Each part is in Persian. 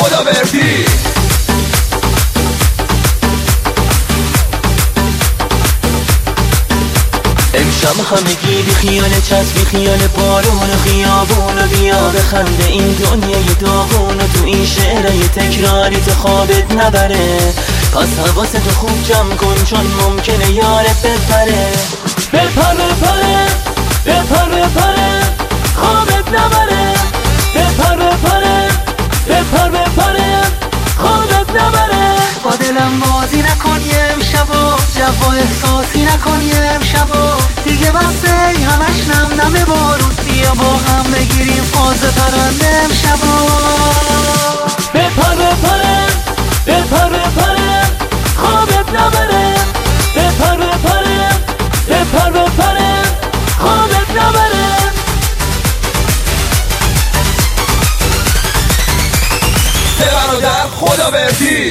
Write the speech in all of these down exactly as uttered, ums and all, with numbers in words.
خداوردی. امشب همگی بی خیال چسب، بی خیال بارون و خیابون و بیا بخنده این دنیای داغون و تو این شعرهای تکراری تو خوابت نبره. پس حواستو خوب جمع کن چون ممکنه یارت بپره. بپر بپره بپر بپره خوابت نبره. بپر بپره بپر بپره خوابت نبره. با دلم بازی نکن یه امشبا، جو احساسی نکن یه امشبا. دیگه بسته همش نم نم بارون، بیا با هم بگیریم فاز پرنده امشبا. بپر بپره بپر بپره خوابت نبره. بپر بپره بپر بپره خوابت نبره. سه برادر خداوردی.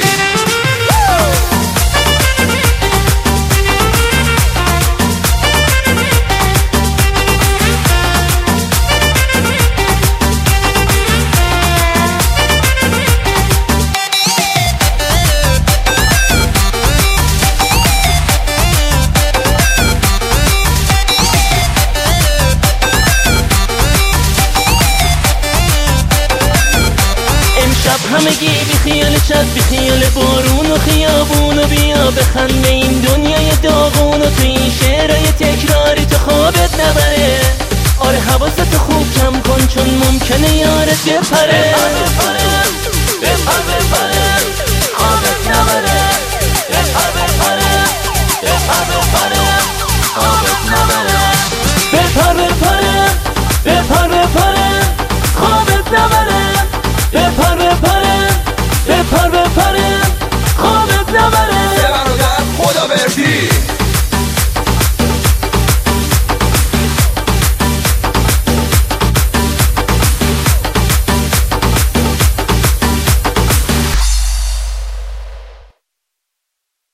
همگی بی خیال چسب، بی خیال بارون و خیابون و بیا بخنده این دنیای داغون و تو این شعرهای تکراری تو خوابت نبره. آره حواستو خوب کم کن چون ممکنه یارت بپره. بپر بپره خوابت نبره. بپر بپره بپر بپره خوابت نبره.